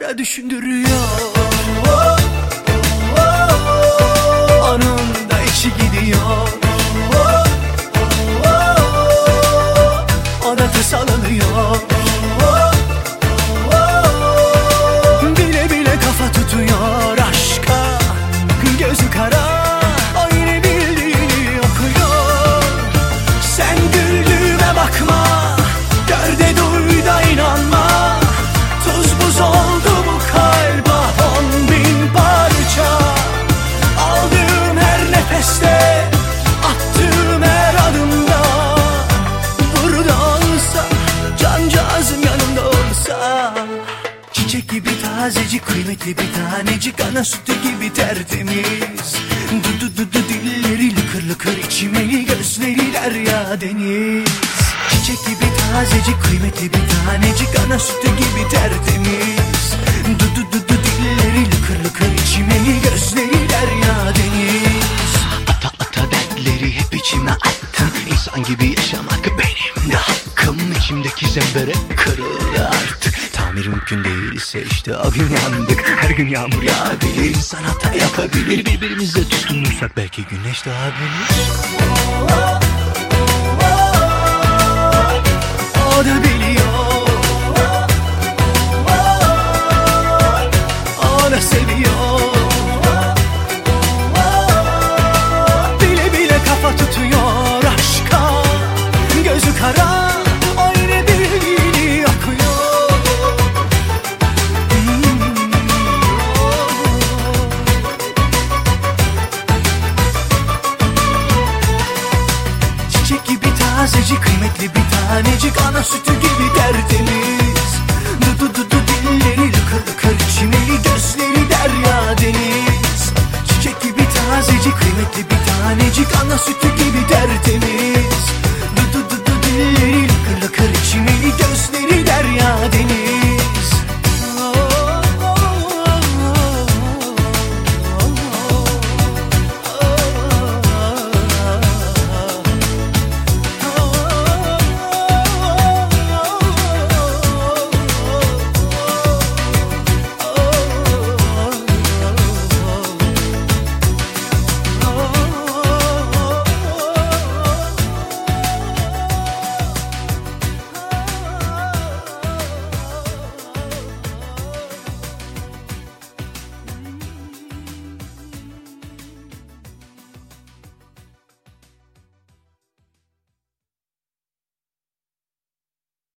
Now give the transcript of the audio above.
ara düşündürüyor. Onun da içi gidiyor. O da tasalanıyor. Bile bile kafa tutuyor aşka. Gözü kara, o yine bildiğini okuyor. Sen güldüğüme bakma, gör de duy da inanma. Tuz buz oldu bu kalp, 10.000 parça. Aldığım her nefeste, attığım her adımda. Burada olsa, cancağızım yanımda olsa. Çiçek gibi tazecik, kıymetli bir tanecik, ana sütü gibi tertemiz. Du dilleri lıkır lıkır, içimeli gözleri derya deniz. Çiçek gibi tazecik, kıymetli bir tanecik, ana sütü gibi tertemiz. Du dilleri lıkır lıkır, içimeli gözleri derya deniz. Ata ata dertleri hep içime attım. İnsan gibi yaşamak benim de hakkım. İçimdeki zembere kırıldı artık. Tamir mümkün değilse işte o gün yandık. Her gün yağmur yağabilir, insan hata yapabilir. Birbirimize tutunursak belki güneş doğabilir. O da biliyor, o da seviyor. Bile bile kafa tutuyor aşka. Gözü kara, o yine bildiğini okuyor. Çiçek gibi tazecik, kıymetli bir tanecik, ana sütü gibi tertemiz. Du dilleri lıkır lıkır, çimeli gözleri derya deniz. Çiçek gibi tazecik, kıymetli bir tanecik, ana sütü